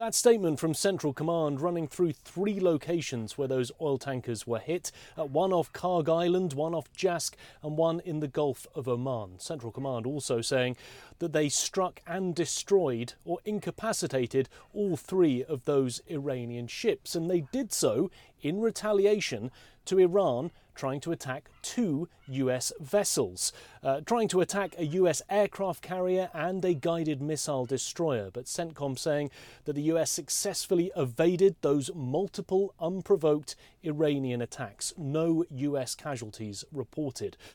That statement from Central Command running through 3 locations where those oil tankers were hit, one off Karg Island, one off Jask and one in the Gulf of Oman. Central Command also saying that they struck and destroyed or incapacitated all 3 of those Iranian ships, and they did so in retaliation to Iran trying to attack 2 US vessels, trying to attack a US aircraft carrier and a guided missile destroyer. But CENTCOM saying that the US successfully evaded those multiple unprovoked Iranian attacks. No US casualties reported.